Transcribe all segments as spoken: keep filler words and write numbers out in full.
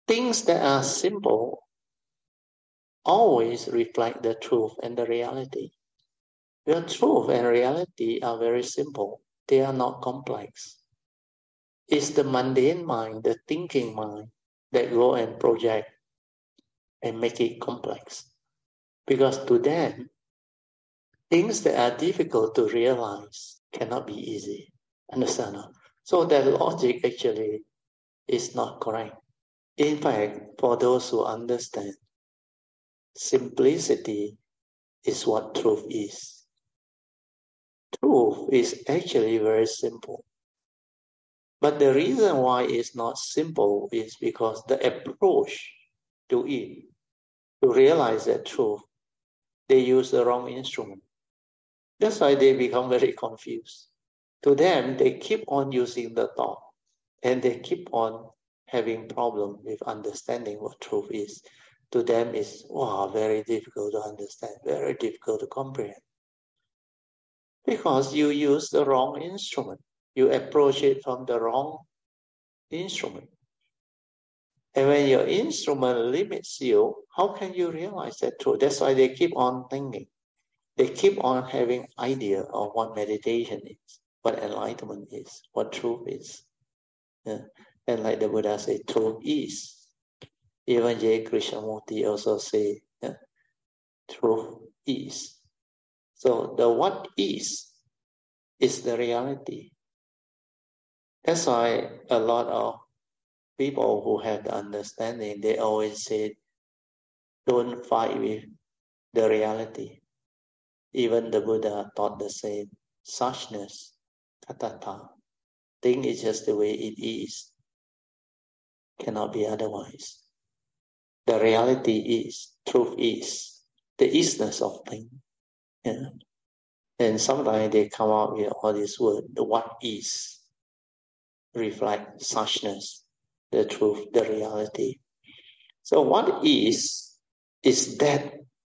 things that are simple always reflect the truth and the reality. The truth and reality are very simple. They are not complex. It's the mundane mind, the thinking mind, that go and project and make it complex. Because to them, things that are difficult to realize cannot be easy. Understand? So that logic actually is not correct. In fact, for those who understand, simplicity is what truth is. Truth is actually very simple. But the reason why it's not simple is because the approach to it, to realize that truth, they use the wrong instrument. That's why they become very confused. To them, they keep on using the thought and they keep on having problem with understanding what truth is. To them, it's wow, very difficult to understand, very difficult to comprehend. Because you use the wrong instrument. You approach it from the wrong instrument. And when your instrument limits you, how can you realize that truth? That's why they keep on thinking. They keep on having idea of what meditation is, what enlightenment is, what truth is. Yeah. And like the Buddha said, truth is. Even J. Krishnamurti also say, yeah, truth is. So the what is, is the reality. That's why a lot of people who have the understanding, they always say, don't fight with the reality. Even the Buddha taught the same. Suchness, tathata. Thing is just the way it is. Cannot be otherwise. The reality is, truth is, the isness of thing. Yeah. And sometimes they come out with all this word, the what is, reflect suchness, the truth, the reality. So what is, is that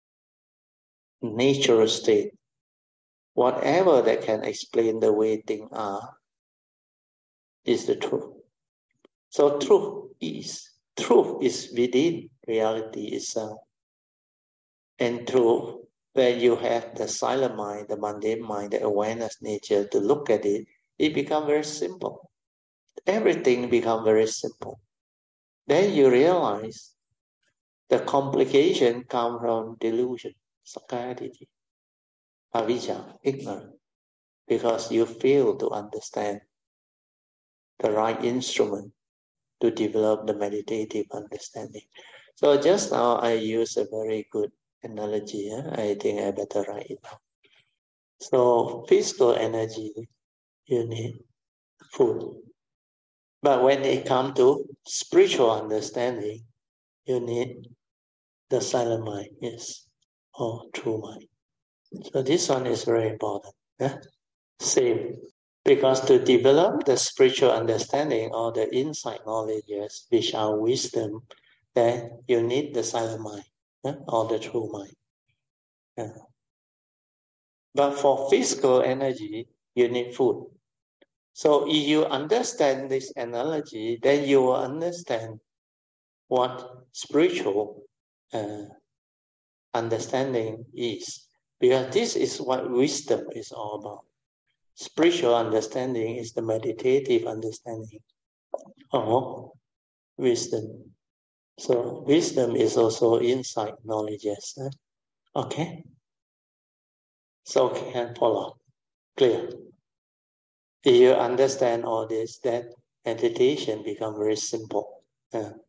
natural state. Whatever that can explain the way things are is the truth. So truth is. Truth is within reality itself. And truth, when you have the silent mind, the mundane mind, the awareness nature to look at it, it becomes very simple. Everything becomes very simple. Then you realize the complication comes from delusion, sakkaya-ditthi, avijja, ignorance, because you fail to understand the right instrument to develop the meditative understanding. So just now I use a very good analogy. Eh? I think I better write it down. So physical energy, you need food. But when it comes to spiritual understanding, you need the silent mind, yes, or true mind. So this one is very important. Eh? Same. Because to develop the spiritual understanding or the insight knowledges, which are wisdom, then you need the silent mind eh? or the true mind. Yeah. But for physical energy, you need food. So if you understand this analogy, then you will understand what spiritual uh, understanding is. Because this is what wisdom is all about. Spiritual understanding is the meditative understanding of wisdom. So wisdom is also insight, knowledge. Yes. Okay. So can follow. Clear. If you understand all this, then meditation becomes very simple. Uh,